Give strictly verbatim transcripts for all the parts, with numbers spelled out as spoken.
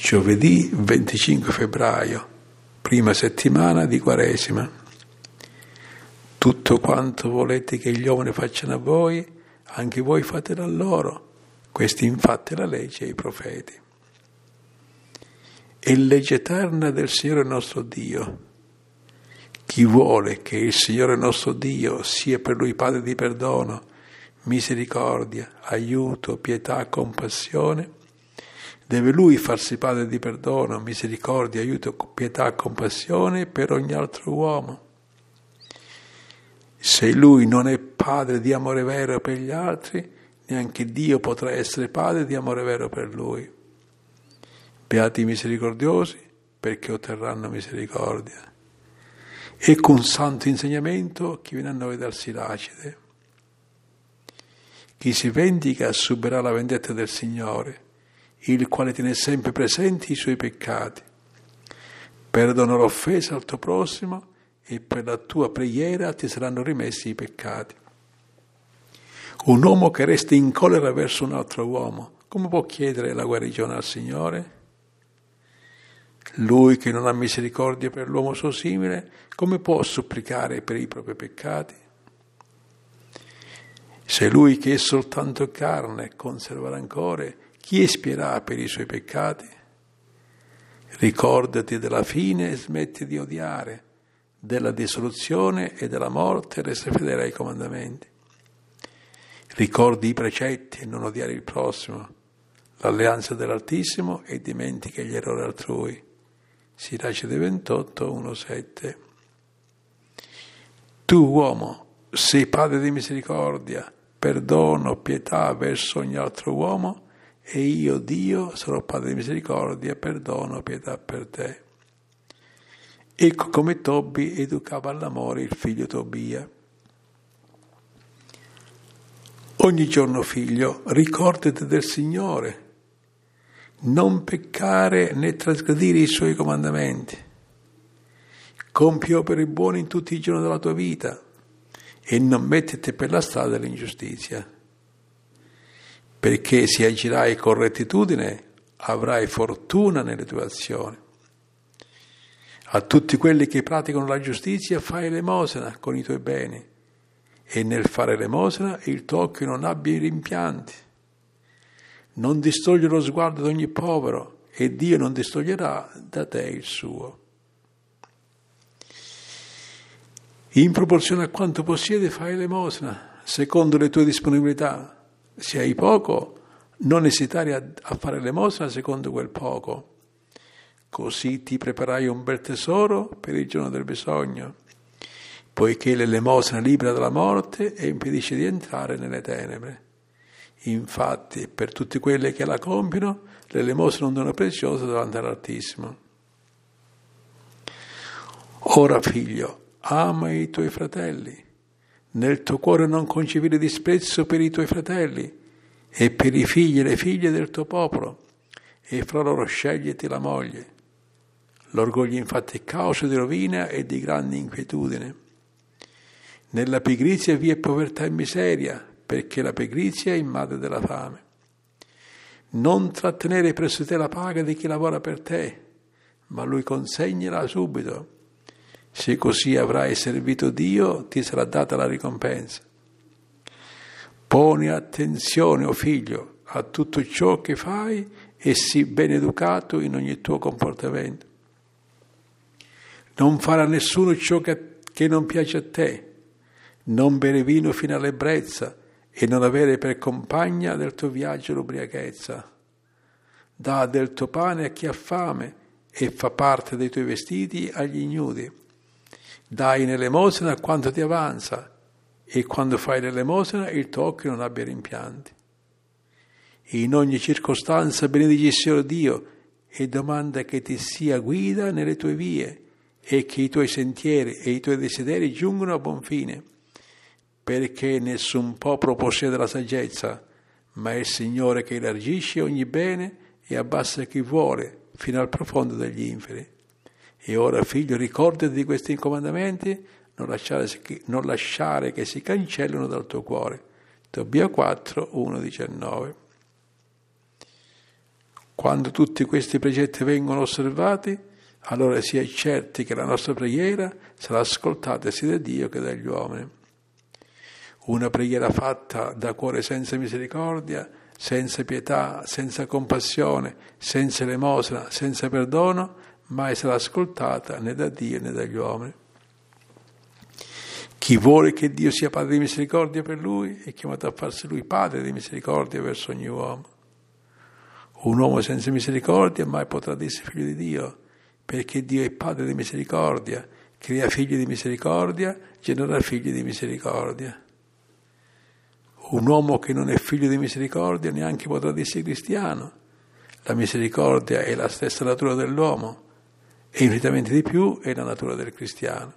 Giovedì venticinque febbraio, prima settimana di Quaresima. Tutto quanto volete che gli uomini facciano a voi, anche voi fatelo a loro. Questa infatti è la legge e i profeti. È legge eterna del Signore nostro Dio. Chi vuole che il Signore nostro Dio sia per lui Padre di perdono, misericordia, aiuto, pietà, compassione, deve Lui farsi Padre di perdono, misericordia, aiuto, pietà, compassione per ogni altro uomo. Se Lui non è Padre di amore vero per gli altri, neanche Dio potrà essere Padre di amore vero per Lui. Beati i misericordiosi, perché otterranno misericordia. Ecco un santo insegnamento che viene a noi dal Siracide. Chi si vendica subirà la vendetta del Signore, il quale tiene sempre presenti i suoi peccati. Perdona l'offesa al tuo prossimo e per la tua preghiera ti saranno rimessi i peccati. Un uomo che resta in collera verso un altro uomo, come può chiedere la guarigione al Signore? Lui che non ha misericordia per l'uomo suo simile, come può supplicare per i propri peccati? Se lui che è soltanto carne conserva rancore, chi espierà per i suoi peccati? Ricordati della fine e smetti di odiare, della dissoluzione e della morte e resta fedele ai comandamenti. Ricordi i precetti e non odiare il prossimo, l'alleanza dell'Altissimo e dimentica gli errori altrui. Siracide ventotto, uno sette. Tu, uomo, sei padre di misericordia, perdono, pietà verso ogni altro uomo, e io, Dio, sarò padre di misericordia, perdono, pietà per te. Ecco come Tobi educava all'amore il figlio Tobia. Ogni giorno, figlio, ricordati del Signore, non peccare né trasgredire i suoi comandamenti. Compi opere buone in tutti i giorni della tua vita e non mettiti per la strada dell'ingiustizia. Perché se agirai con rettitudine avrai fortuna nelle tue azioni. A tutti quelli che praticano la giustizia fai elemosina con i tuoi beni e nel fare elemosina il tuo occhio non abbia rimpianti. Non distoglie lo sguardo di ogni povero e Dio non distoglierà da te il suo. In proporzione a quanto possiedi fai elemosina, secondo le tue disponibilità. Se hai poco, non esitare a, a fare l'elemosina secondo quel poco. Così ti preparai un bel tesoro per il giorno del bisogno, poiché l'elemosina libera dalla morte e impedisce di entrare nelle tenebre. Infatti, per tutti quelli che la compiono, l'elemosina è un dono prezioso davanti all'Altissimo. Ora, figlio, ama i tuoi fratelli. Nel tuo cuore non concepire disprezzo per i tuoi fratelli e per i figli e le figlie del tuo popolo, e fra loro sceglieti la moglie. L'orgoglio infatti è causa di rovina e di grande inquietudine. Nella pigrizia vi è povertà e miseria, perché la pigrizia è il madre della fame. Non trattenere presso te la paga di chi lavora per te, ma lui consegnala subito. Se così avrai servito Dio, ti sarà data la ricompensa. Poni attenzione, o oh figlio, a tutto ciò che fai e sii ben educato in ogni tuo comportamento. Non fare a nessuno ciò che, che non piace a te, non bere vino fino all'ebbrezza e non avere per compagna del tuo viaggio l'ubriachezza. Dà del tuo pane a chi ha fame e fa parte dei tuoi vestiti agli ignudi. Dai nell'elemosina quanto ti avanza e quando fai l'elemosina il tuo occhio non abbia rimpianti. In ogni circostanza benedici il Signore Dio e domanda che ti sia guida nelle tue vie e che i tuoi sentieri e i tuoi desideri giungano a buon fine, perché nessun popolo possiede la saggezza, ma è il Signore che elargisce ogni bene e abbassa chi vuole fino al profondo degli inferi. E ora, figlio, ricordati di questi comandamenti, non lasciare, non lasciare che si cancellino dal tuo cuore. Tobia quattro, uno, diciannove. Quando tutti questi precetti vengono osservati, allora si è certi che la nostra preghiera sarà ascoltata sia da Dio che dagli uomini. Una preghiera fatta da cuore senza misericordia, senza pietà, senza compassione, senza elemosina, senza perdono, mai sarà ascoltata né da Dio né dagli uomini. Chi vuole che Dio sia Padre di misericordia per lui è chiamato a farsi lui Padre di misericordia verso ogni uomo. Un uomo senza misericordia mai potrà dirsi figlio di Dio, perché Dio è Padre di misericordia, crea figli di misericordia, genera figli di misericordia. Un uomo che non è figlio di misericordia neanche potrà dirsi cristiano. La misericordia è la stessa natura dell'uomo e infinitamente di più è la natura del cristiano.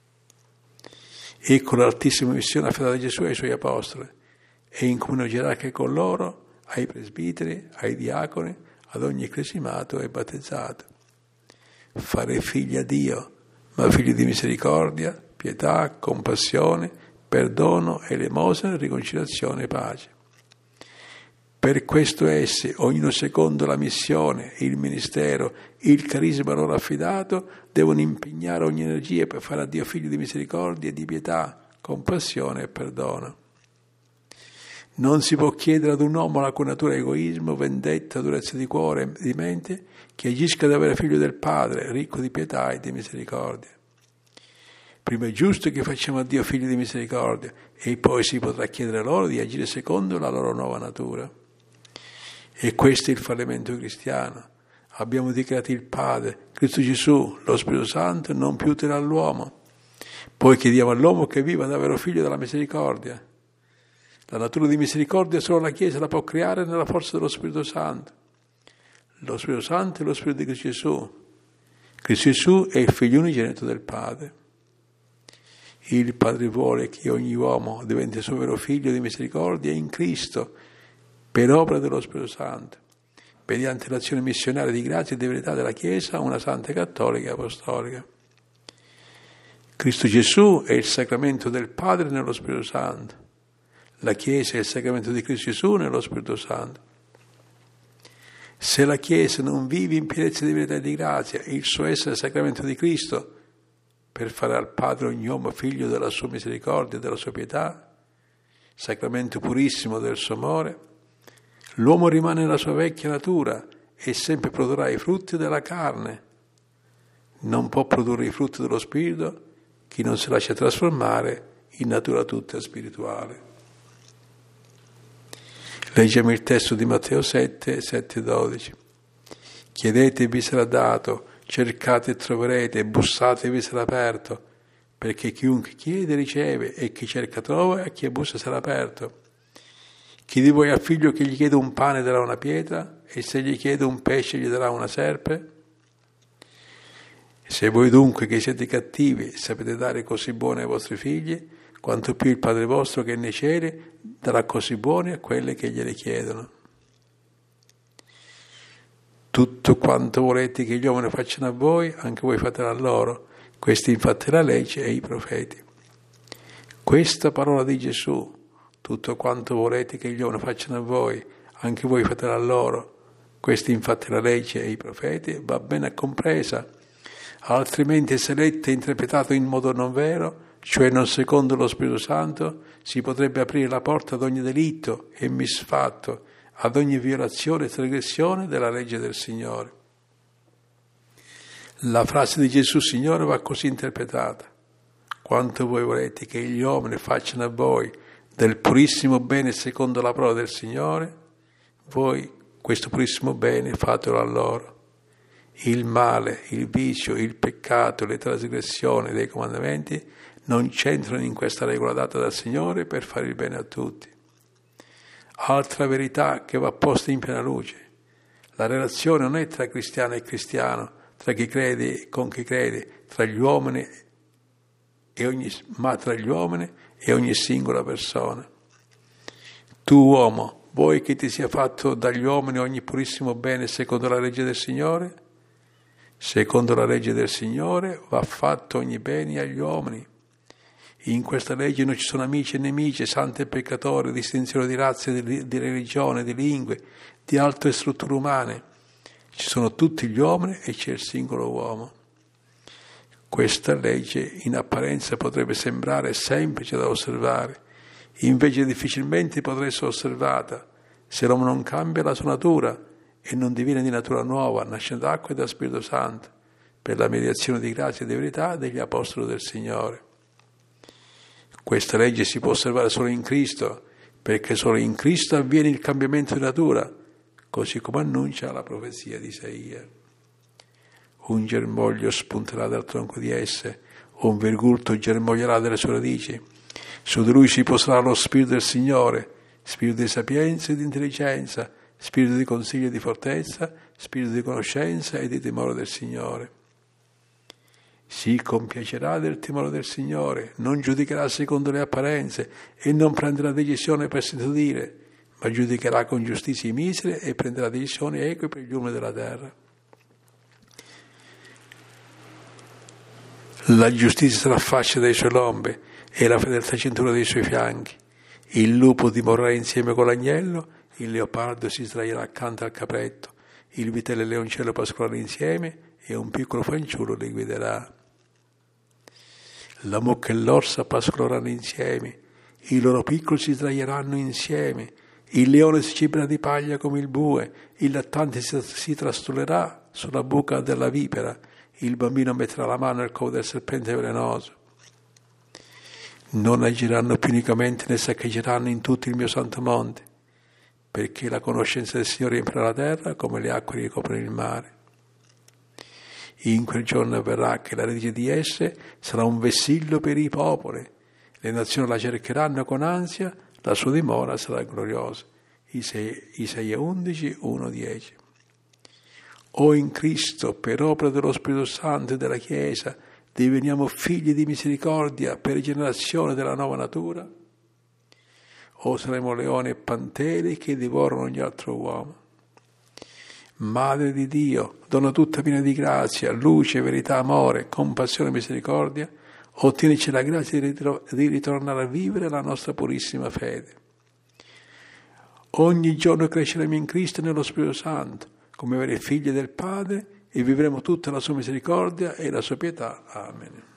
Ecco l'altissima missione affidata da Gesù ai suoi apostoli e in comunione gerarchica con loro, ai presbiteri, ai diaconi, ad ogni cresimato e battezzato. Fare figli a Dio, ma figli di misericordia, pietà, compassione, perdono, elemosina, riconciliazione e pace. Per questo essi, ognuno secondo la missione, il ministero, il carisma loro affidato, devono impegnare ogni energia per fare a Dio figli di misericordia, di pietà, compassione e perdono. Non si può chiedere ad un uomo la cui natura è egoismo, vendetta, durezza di cuore e di mente, che agisca da vero figlio del Padre, ricco di pietà e di misericordia. Prima è giusto che facciamo a Dio figli di misericordia e poi si potrà chiedere loro di agire secondo la loro nuova natura. E questo è il fallimento cristiano. Abbiamo dichiarato il Padre, Cristo Gesù, lo Spirito Santo, non più utile all'uomo. Poi chiediamo all'uomo che viva da vero figlio della misericordia. La natura di misericordia solo la Chiesa la può creare nella forza dello Spirito Santo. Lo Spirito Santo è lo Spirito di Cristo Gesù. Cristo Gesù è il Figlio unigenito del Padre. Il Padre vuole che ogni uomo diventi suo vero figlio di misericordia in Cristo, per opera dello Spirito Santo, mediante l'azione missionaria di grazia e di verità della Chiesa, una santa cattolica e apostolica. Cristo Gesù è il sacramento del Padre nello Spirito Santo. La Chiesa è il sacramento di Cristo Gesù nello Spirito Santo. Se la Chiesa non vive in pienezza di verità e di grazia, il suo essere sacramento di Cristo, per fare al Padre ogni uomo figlio della sua misericordia e della sua pietà, sacramento purissimo del suo amore, l'uomo rimane nella sua vecchia natura e sempre produrrà i frutti della carne. Non può produrre i frutti dello Spirito chi non si lascia trasformare in natura tutta spirituale. Leggiamo il testo di Matteo sette, sette dodici. Chiedete e vi sarà dato, cercate e troverete, bussate e vi sarà aperto, perché chiunque chiede riceve e chi cerca trova e a chi bussa sarà aperto. Chi di voi ha figlio che gli chiede un pane darà una pietra e se gli chiede un pesce gli darà una serpe? Se voi dunque che siete cattivi sapete dare così buone ai vostri figli, quanto più il Padre vostro che è nei cieli darà così buoni a quelle che gliele chiedono. Tutto quanto volete che gli uomini facciano a voi, anche voi fatelo a loro. Questa infatti è la legge e i profeti. Questa parola di Gesù, tutto quanto volete che gli uomini facciano a voi, anche voi fatelo a loro. Questa infatti è la legge e i profeti, va bene compresa. Altrimenti se letta e interpretato in modo non vero, cioè non secondo lo Spirito Santo, si potrebbe aprire la porta ad ogni delitto e misfatto, ad ogni violazione e trasgressione della legge del Signore. La frase di Gesù Signore va così interpretata: quanto voi volete che gli uomini facciano a voi del purissimo bene secondo la parola del Signore, voi questo purissimo bene fatelo a loro. Il male, il vizio, il peccato, le trasgressioni dei comandamenti non c'entrano in questa regola data dal Signore per fare il bene a tutti. Altra verità che va posta in piena luce: la relazione non è tra cristiano e cristiano, tra chi crede e con chi crede, tra gli uomini e ogni, ma tra gli uomini e ogni singola persona. Tu uomo, vuoi che ti sia fatto dagli uomini ogni purissimo bene secondo la legge del Signore? Secondo la legge del Signore va fatto ogni bene agli uomini. In questa legge non ci sono amici e nemici, santi e peccatori, distinzione di razze, di, di religione, di lingue, di altre strutture umane. Ci sono tutti gli uomini e c'è il singolo uomo. Questa legge in apparenza potrebbe sembrare semplice da osservare, invece difficilmente potrà essere osservata se l'uomo non cambia la sua natura e non diviene di natura nuova, nascendo d'acqua e da Spirito Santo, per la mediazione di grazia e di verità degli apostoli del Signore. Questa legge si può osservare solo in Cristo, perché solo in Cristo avviene il cambiamento di natura, così come annuncia la profezia di Isaia. Un germoglio spunterà dal tronco di esse, un virgulto germoglierà dalle sue radici. Su di lui si poserà lo Spirito del Signore, Spirito di sapienza e di intelligenza, Spirito di consiglio e di fortezza, Spirito di conoscenza e di timore del Signore. Si compiacerà del timore del Signore, non giudicherà secondo le apparenze e non prenderà decisione per sentito dire, ma giudicherà con giustizia i miseri e prenderà decisioni eque per gli uomini della terra. La giustizia sarà fascia delle sue lombe e la fedeltà cintura dei suoi fianchi. Il lupo dimorerà insieme con l'agnello, il leopardo si sdraierà accanto al capretto, il vitello e il leoncello pascoleranno insieme e un piccolo fanciullo li guiderà. La mucca e l'orsa pascoleranno insieme, i loro piccoli si sdraieranno insieme, il leone si ciberà di paglia come il bue, il lattante si, si trastullerà sulla buca della vipera, il bambino metterà la mano nel covo del serpente velenoso. Non agiranno più unicamente né saccheggeranno in tutto il mio santo monte, perché la conoscenza del Signore riempirà la terra come le acque ricoprono il mare. In quel giorno avverrà che la radice di esse sarà un vessillo per i popoli, le nazioni la cercheranno con ansia, la sua dimora sarà gloriosa. Isaia undici, uno dieci. O in Cristo, per opera dello Spirito Santo e della Chiesa, diveniamo figli di misericordia per rigenerazione della nuova natura? O saremo leoni e pantere che divorano ogni altro uomo? Madre di Dio, donna tutta piena di grazia, luce, verità, amore, compassione e misericordia, ottienici la grazia di, ritro- di ritornare a vivere la nostra purissima fede. Ogni giorno cresceremo in Cristo e nello Spirito Santo, come veri figli del Padre, e vivremo tutta la sua misericordia e la sua pietà. Amen.